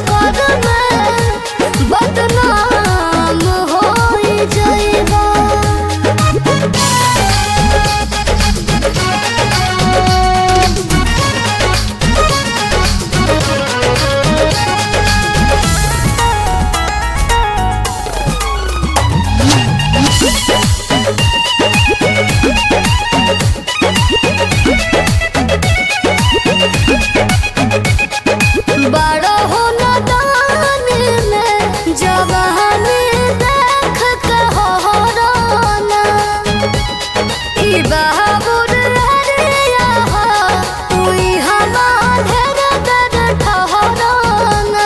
चक्कर में बदनाम हो जाएगा। बड़ा हो नादान में जवानी देख के हो रोना, ई बहाबुर हरिया हो तुई हमारे दर ठहराना।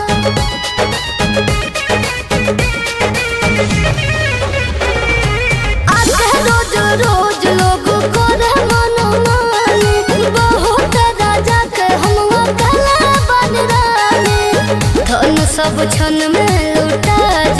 आते रोज रोज लोग करे मनमानी, बहुत राजा के हम कला बन रानी, धन सब क्षण में लुटा